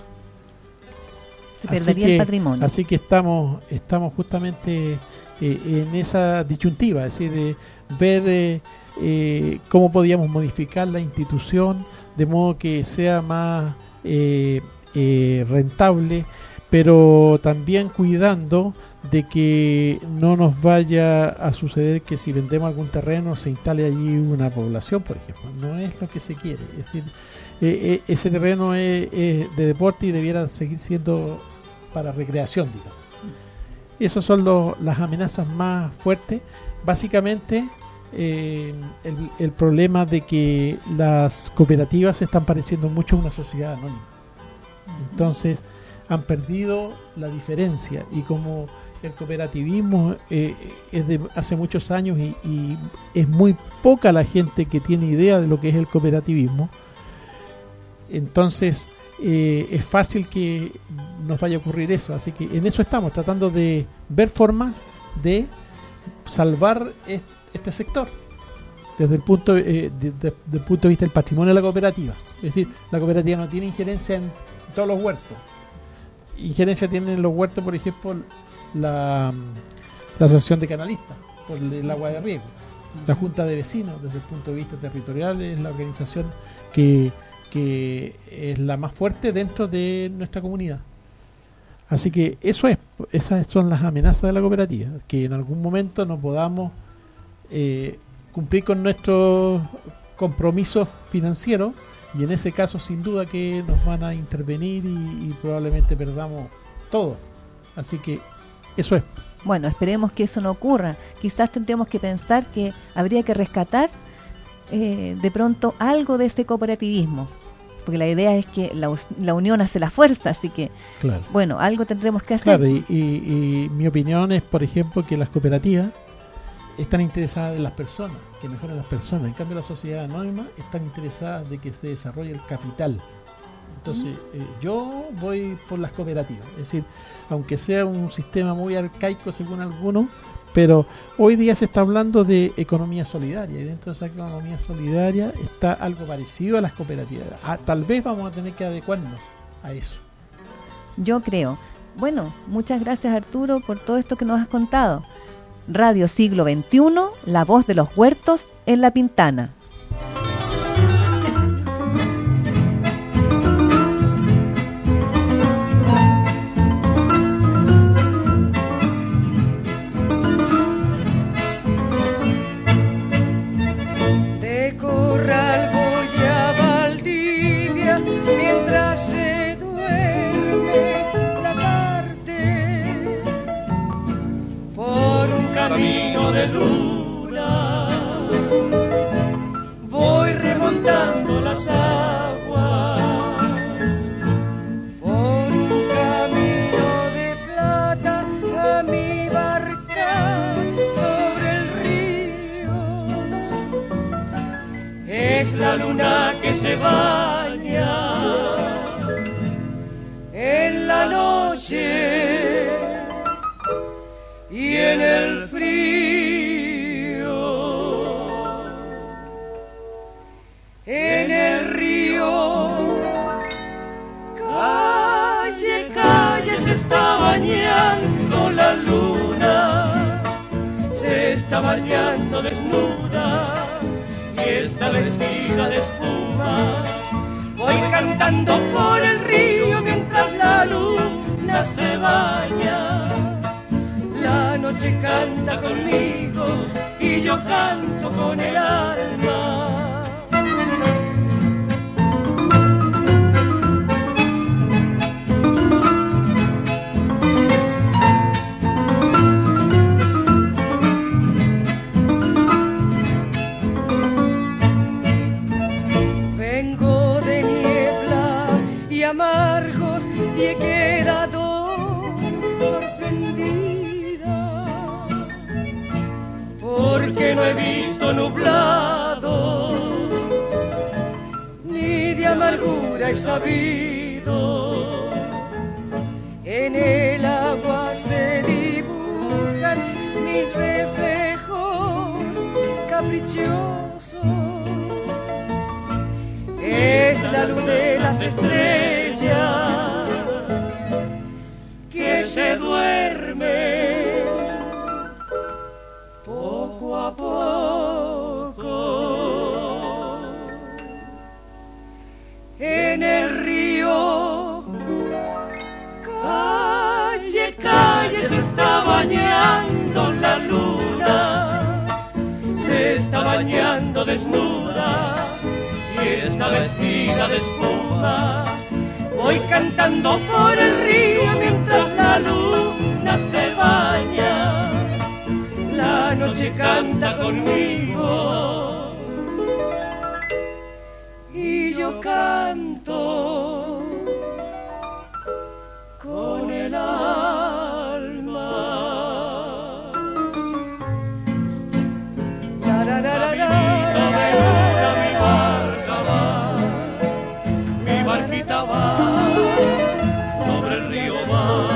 Se perdería que, el patrimonio. Así que estamos estamos justamente eh, en esa disyuntiva, es decir, de ver eh, eh, cómo podíamos modificar la institución de modo que sea más eh, eh, rentable, pero también cuidando de que no nos vaya a suceder que si vendemos algún terreno se instale allí una población, por ejemplo. No es lo que se quiere. Es decir, eh, eh, ese terreno es, es de deporte y debiera seguir siendo para recreación, digamos. Esas son los, las amenazas más fuertes. Básicamente, eh, el, el problema de que las cooperativas se están pareciendo mucho a una sociedad anónima. Entonces, han perdido la diferencia y como el cooperativismo eh, es de hace muchos años y, y es muy poca la gente que tiene idea de lo que es el cooperativismo, entonces eh, es fácil que nos vaya a ocurrir eso. Así que en eso estamos, tratando de ver formas de salvar est- este sector desde el punto eh, de, de, de, del punto de vista del patrimonio de la cooperativa. Es decir, la cooperativa no tiene injerencia en todos los huertos. Injerencia tienen en los huertos, por ejemplo, la, la asociación de canalistas por el agua de riego. La junta de vecinos, desde el punto de vista territorial, es la organización que, que es la más fuerte dentro de nuestra comunidad. Así que eso es, esas son las amenazas de la cooperativa, que en algún momento no podamos eh, cumplir con nuestros compromisos financieros. Y en ese caso, sin duda que nos van a intervenir y, y probablemente perdamos todo. Así que eso es. Bueno, esperemos que eso no ocurra. Quizás tendríamos que pensar que habría que rescatar eh, de pronto algo de ese cooperativismo. Porque la idea es que la, la unión hace la fuerza, así que, claro. Bueno, algo tendremos que hacer. Claro, y, y, y mi opinión es, por ejemplo, que las cooperativas están interesadas en las personas, que mejoren las personas. En cambio, la sociedad anónima están interesadas de que se desarrolle el capital. Entonces, eh, yo voy por las cooperativas. Es decir, aunque sea un sistema muy arcaico según algunos, pero hoy día se está hablando de economía solidaria y dentro de esa economía solidaria está algo parecido a las cooperativas. Ah, tal vez vamos a tener que adecuarnos a eso. Yo creo. Bueno, muchas gracias, Arturo, por todo esto que nos has contado. Radio Siglo veintiuno, la voz de los huertos en La Pintana. De Corral voy a Valdivia mientras se duerme la tarde. Por un camino de luna voy remontando las aguas, por un camino de plata a mi barca sobre el río. Es la luna que se baña en la noche y en el frío, en el río, calle, calle se está bañando la luna, se está bañando desnuda y está vestida de espuma. Voy cantando por el río mientras la luna se baña. La noche canta conmigo y yo canto con el alma. Vengo de niebla y amargos y he quedado sorprendida sabido. En el agua se dibujan mis reflejos caprichosos. Es la luz de las estrellas que se duerme poco a poco. En el río calle, calle se está bañando la luna, se está bañando desnuda y está vestida de espuma. Voy cantando por el río mientras la luna se baña. La noche canta conmigo y yo canto con el alma. La, la, la, la, la. Mi barquita va, sobre el río va.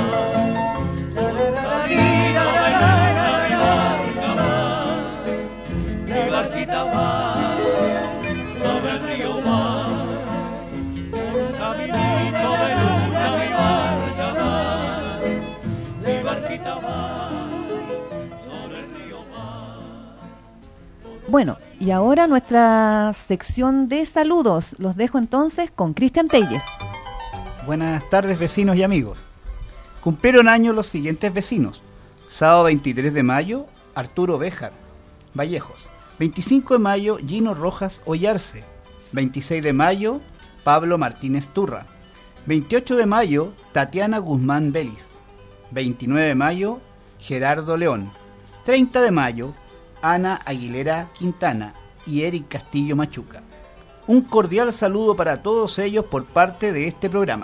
Mi barquita va, sobre el río va. Un caminito de luna mi barca va. Mi barquita va, sobre el río va. Bueno, y ahora nuestra sección de saludos. Los dejo entonces con Cristian Telles. Buenas tardes, vecinos y amigos. Cumplieron años los siguientes vecinos. Sábado veintitrés de mayo, Arturo Béjar, Vallejos. veinticinco de mayo, Gino Rojas Ollarse. veintiséis de mayo, Pablo Martínez Turra. veintiocho de mayo, Tatiana Guzmán Vélez. veintinueve de mayo, Gerardo León. treinta de mayo, Ana Aguilera Quintana y Eric Castillo Machuca. Un cordial saludo para todos ellos por parte de este programa.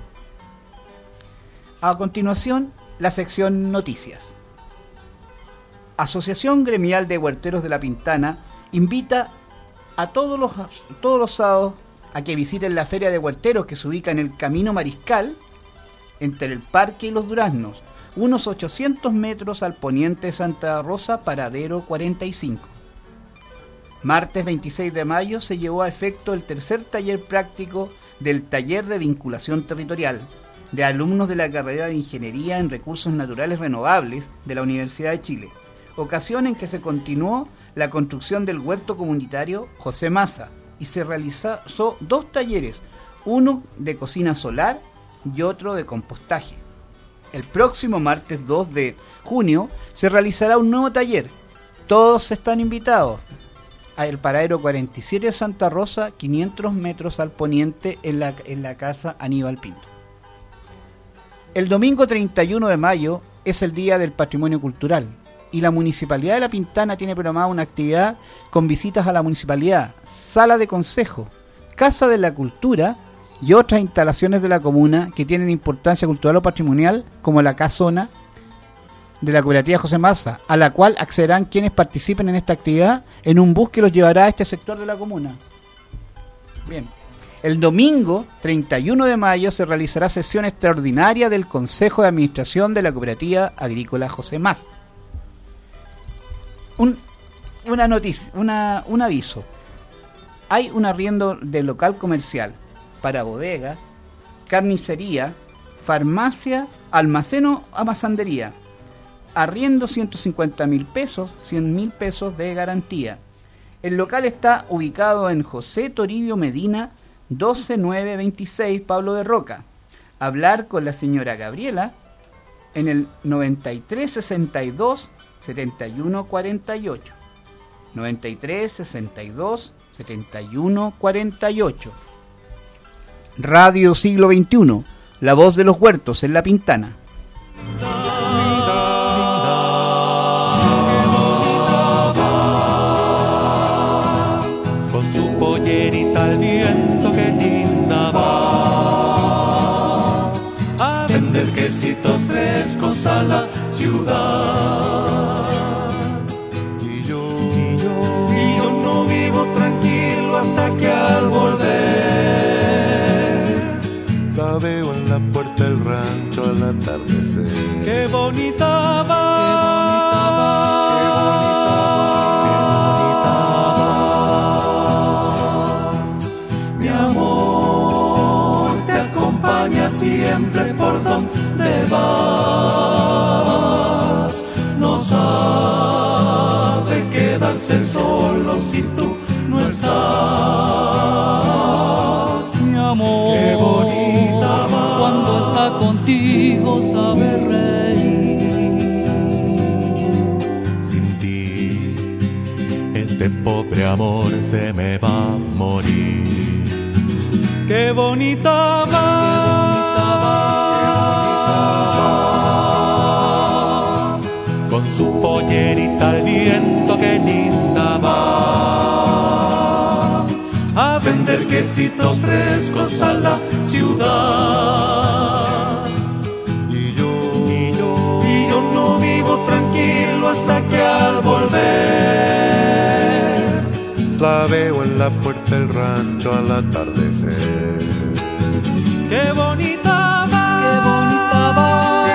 A continuación, la sección Noticias. Asociación Gremial de Huerteros de La Pintana invita a todos los, todos los sábados a que visiten la Feria de Huerteros que se ubica en el Camino Mariscal, entre el Parque y los Duraznos, unos ochocientos metros al poniente de Santa Rosa, paradero cuarenta y cinco. Martes veintiséis de mayo se llevó a efecto el tercer taller práctico del Taller de Vinculación Territorial de alumnos de la carrera de Ingeniería en Recursos Naturales Renovables de la Universidad de Chile, ocasión en que se continuó la construcción del huerto comunitario José Massa y se realizó dos talleres, uno de cocina solar y otro de compostaje. El próximo martes dos de junio se realizará un nuevo taller. Todos están invitados al paradero cuarenta y siete de Santa Rosa, quinientos metros al poniente en la, en la casa Aníbal Pinto. El domingo treinta y uno de mayo es el Día del Patrimonio Cultural y la Municipalidad de La Pintana tiene programada una actividad con visitas a la Municipalidad, Sala de Consejo, Casa de la Cultura y otras instalaciones de la comuna que tienen importancia cultural o patrimonial, como la casona de la cooperativa José Massa, a la cual accederán quienes participen en esta actividad en un bus que los llevará a este sector de la comuna. Bien. El domingo treinta y uno de mayo se realizará sesión extraordinaria del Consejo de Administración de la Cooperativa Agrícola José Massa. Un, una noticia, una, un aviso. Hay un arriendo de local comercial para bodega, carnicería, farmacia, almacén o amasandería. Arriendo ciento cincuenta mil pesos, cien mil pesos de garantía. El local está ubicado en José Toribio Medina, doce mil novecientos veintiséis, Pablo de Roca. Hablar con la señora Gabriela en el noventa y tres sesenta y dos setenta y uno cuarenta y ocho. noventa y tres sesenta y dos setenta y uno cuarenta y ocho. Radio Siglo veintiuno, la voz de los huertos en La Pintana. Con su pollerita al viento, que linda va a vender quesitos frescos a la ciudad. Y yo, y yo, y yo no vivo tranquilo hasta que al volver La veo en la puerta del rancho al atardecer. Qué bonita va, qué bonita va, mi amor te acompaña siempre por donde vas. No sabe quedarse solo si tú no estás. Mi amor, qué bonita va, cuando está contigo sabe reír. Sin ti este pobre amor se me va a morir. Qué bonita va, con su pollerita al viento, qué linda va a vender quesitos frescos a la ciudad. Y yo, y yo, y yo no vivo tranquilo hasta que al volver la veo en la puerta del rancho al atardecer. Qué bonita va, qué bonita va, qué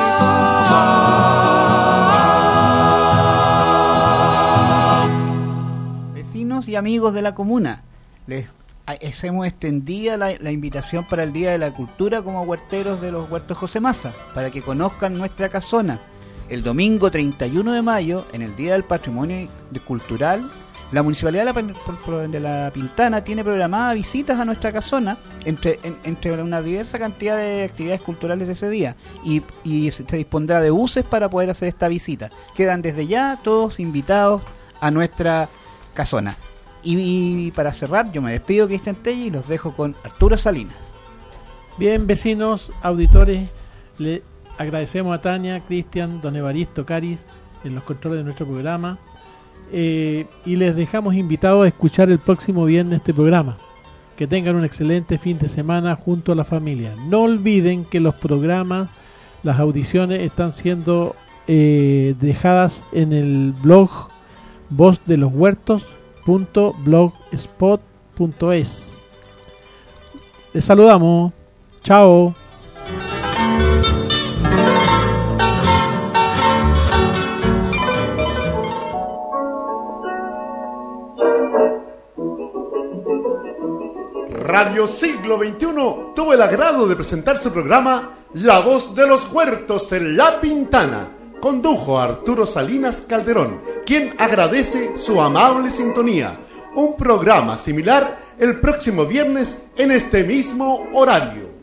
bonita va. Vecinos y amigos de la comuna, les hacemos extendida la, la invitación para el Día de la Cultura como huerteros de los Huertos José Massa, para que conozcan nuestra casona. El domingo treinta y uno de mayo, en el Día del Patrimonio Cultural, la Municipalidad de la, de la Pintana tiene programadas visitas a nuestra casona entre, en, entre una diversa cantidad de actividades culturales de ese día, y, y se dispondrá de buses para poder hacer esta visita. Quedan desde ya todos invitados a nuestra casona. Y, y para cerrar, yo me despido, Cristian Telli, y los dejo con Arturo Salinas. Bien, vecinos, auditores, le agradecemos a Tania, Cristian, don Evaristo Caris en los controles de nuestro programa, eh, y les dejamos invitados a escuchar el próximo viernes este programa. Que tengan un excelente fin de semana junto a la familia. No olviden que los programas, las audiciones están siendo eh, dejadas en el blog voz de los huertos punto blogspot punto es. Les saludamos. Chao. Radio Siglo veintiuno tuvo el agrado de presentar su programa La Voz de los Huertos en La Pintana. Condujo a Arturo Salinas Calderón, quien agradece su amable sintonía. Un programa similar el próximo viernes en este mismo horario.